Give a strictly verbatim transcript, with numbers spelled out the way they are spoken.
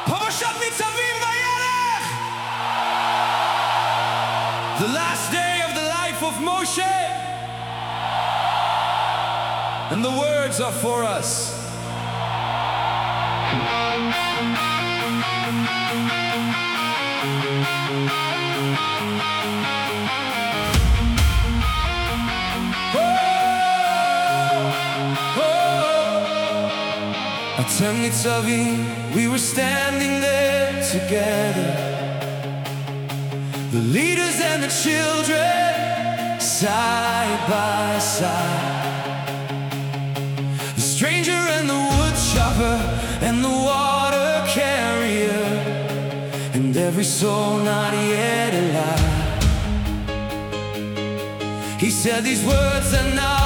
פרשת ניצבים וילך! The last day of the life of Moshe, and the words are for us. Atem Nitzavim, we were standing there together, the leaders and the children, side by side, the stranger and the wood chopper and the water carrier, and every soul not yet alive. He said these words are not